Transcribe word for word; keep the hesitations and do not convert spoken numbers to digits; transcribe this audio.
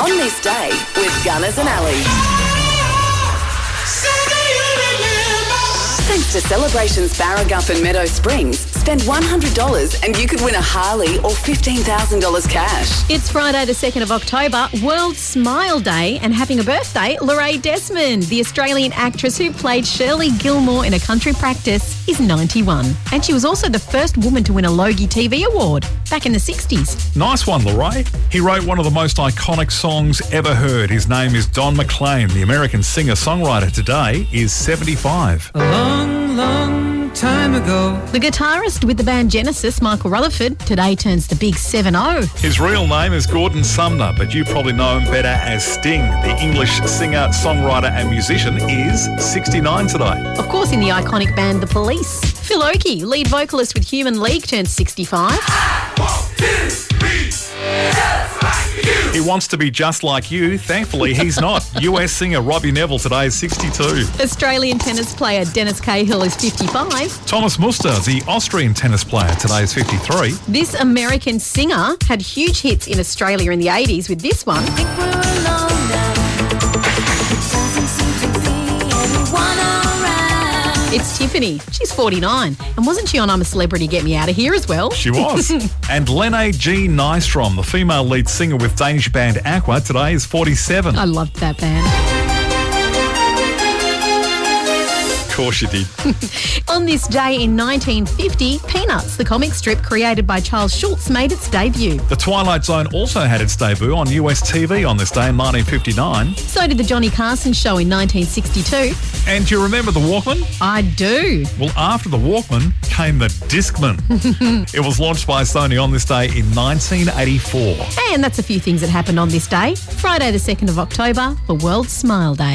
On This Day with Gunners and Ali. Thanks to Celebrations Barragup and Meadow Springs, spend one hundred dollars and you could win a Harley or fifteen thousand dollars cash. It's Friday the second of October, World Smile Day, and having a birthday, Lorraine Desmond, the Australian actress who played Shirley Gilmore in A Country Practice, is ninety-one. And she was also the first woman to win a Logie T V award back in the sixties. Nice one, Lorraine. He wrote one of the most iconic songs ever heard. His name is Don McLean. The American singer-songwriter today is seventy-five. A long, long time ago. The guitarist with the band Genesis, Michael Rutherford, today turns the big seven oh. His real name is Gordon Sumner, but you probably know him better as Sting. The English singer, songwriter and musician is sixty-nine today. Of course, in the iconic band The Police. Phil Oakey, lead vocalist with Human League, turns sixty-five. He wants to be just like you. Thankfully, he's not. U S singer Robbie Neville today is sixty-two. Australian tennis player Dennis Cahill is fifty-five. Thomas Muster, the Austrian tennis player, today is fifty-three. This American singer had huge hits in Australia in the eighties with this one. It's Tiffany. She's forty-nine. And wasn't she on I'm a Celebrity, Get Me Out of Here as well? She was. And Lene G. Nystrom, the female lead singer with Danish band Aqua, today is forty-seven. I loved that band. Of course you did. On this day in nineteen fifty, Peanuts, the comic strip created by Charles Schulz, made its debut. The Twilight Zone also had its debut on U S T V on this day in nineteen fifty-nine. So did the Johnny Carson Show in nineteen sixty-two. And do you remember the Walkman? I do. Well, after the Walkman came the Discman. It was launched by Sony on this day in nineteen eighty-four. And that's a few things that happened on this day. Friday the second of October, for World Smile Day.